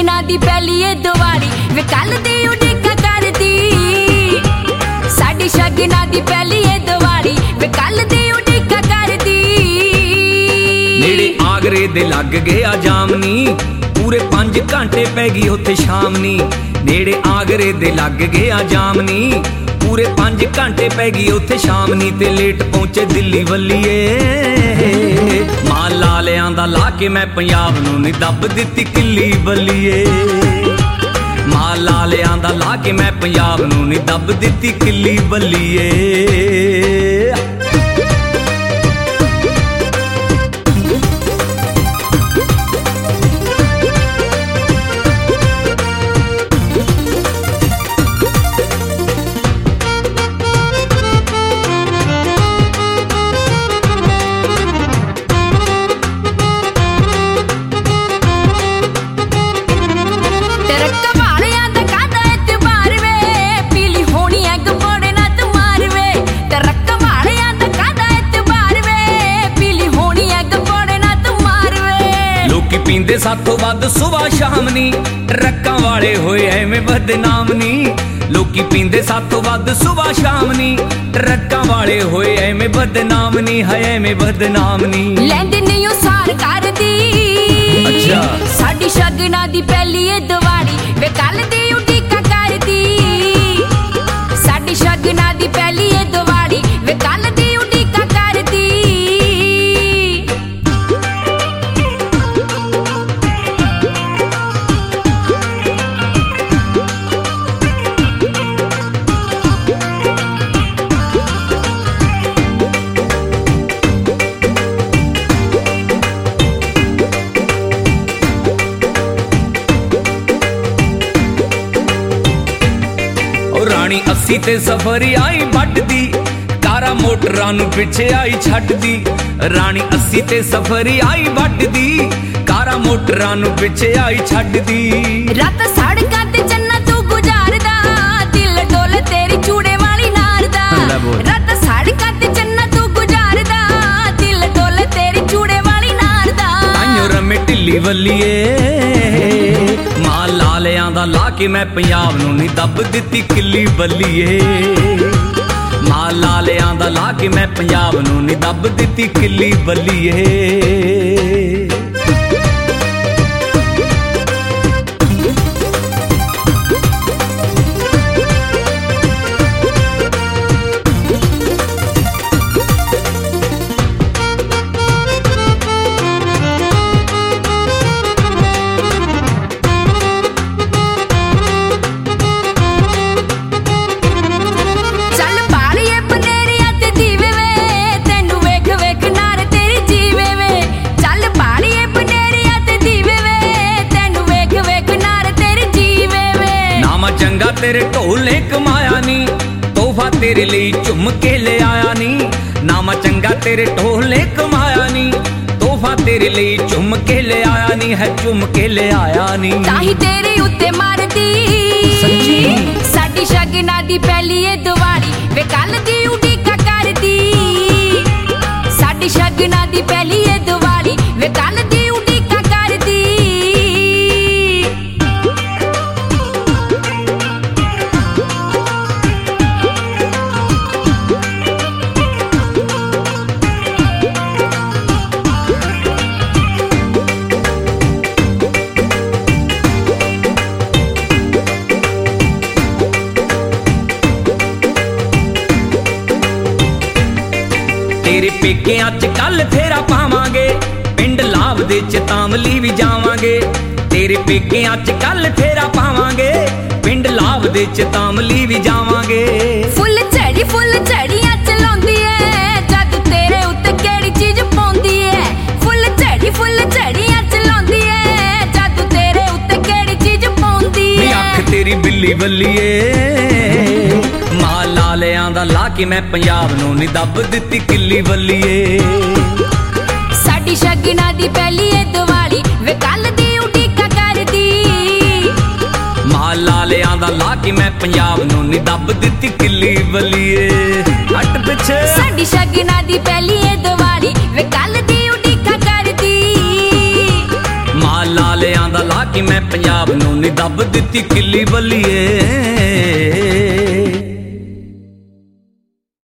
शगना दी पहली ए दिवाली वे कल दी उड़ीका करदी साडी शगना दी पहली ए दिवाली वे कल दी उड़ीका करदी नेड़े आगरे दे लग गया जामनी पूरे 5 घंटे पै गई उत्थे शामनी नेड़े आगरे दे लग गया जामनी पूरे 5 घंटे पै गई उत्थे शामनी ते लेट पहुंचे दिल्ली वल्लीए मां लालियां दा ला के मैं पंजाब नूं नी दब दित्ती किल्ली बल्लीए मां लालियां दा ला के मैं पंजाब नूं नी दब दित्ती किल्ली बल्लीए पींदे साथों वध सुबह शाम नी ट्रक्कां वाले होए एवें बदनाम नी लोकी पींदे साथों वध सुबह शाम नी ट्रक्कां वाले होए एवें बदनाम नी है एवें बदनाम नी लैंदे नहीं ओ सार करदी अच्छा साडी शगना दी पहली ए दिवाली वे कल दी उड़ीका करदी साडी शगना दी पहली ए दिवाली वे कल दी उड़ीका करदी रानी 80 ते सफर आई बटदी कारा मोटरां नूं पिछे आई छड्डदी रानी 80 ते सफर आई बटदी कारा मोटरां नूं पिछे आई छड्डदी रात सड़कां ते चन्ना तू गुजारदा दिल डोल तेरी चूड़े वाली नार दा रात सड़कां ते चन्ना तू गुजारदा दिल डोल तेरी चूड़े वाली नार दा ताइयों रमे ढिल्ली वल्लीए मां लालियां दा ला के मैं पंजाब नूं नी दब दित्ती किल्ली बल्लीए मां लालियां दा ला के मैं पंजाब नूं नी दब दित्ती किल्ली बल्लीए चंगा तेरे ढोल ने कमाया नी तोहफा तेरे लिए झुम के ले आया नी नामा चंगा तेरे ढोल ने कमाया नी तोहफा तेरे लिए झुम के ले आया नी है झुम के ले आया नी ताही तेरे उत्ते मारदी साडी शगना दी पहली ए दिवाली वे कल दी उड़ीका करदी साडी शगना दी पहली ए दिवाली वे कल दी उड़ीका करदी तेरे पेकियां च कल फेरा पावांगे पिंड लाभ दे च तामली भी जावांगे तेरे पेकियां च कल फेरा पावांगे पिंड लाभ दे च तामली भी जावांगे फुल झड़ियां चलाउंदी ऐ जद तेरे उत्ते केड़ी चीज पौंदी ऐ फुल झड़ियां चलाउंदी ऐ जद तेरे उत्ते केड़ी चीज पौंदी ऐ अख तेरी बिल्ली बल्लीए मां लालियां दा ला के मैं पंजाब नूं नी दब दित्ती किल्ली बल्लीए साडी शगना दी पहली ए दिवाली वे कल दी उड़ीका करदी मां लालियां दा ला के मैं पंजाब नूं नी दब दित्ती किल्ली बल्लीए हट पिछे साडी शगना दी पहली ए दिवाली वे कल दी उड़ीका करदी मां लालियां दा ला के मैं ਪੰਜਾਬ ਨੂੰ ਨੀ ਦੱਬ ਦਿੱਤੀ ਕਿੱਲੀ ਬੱਲੀਏ।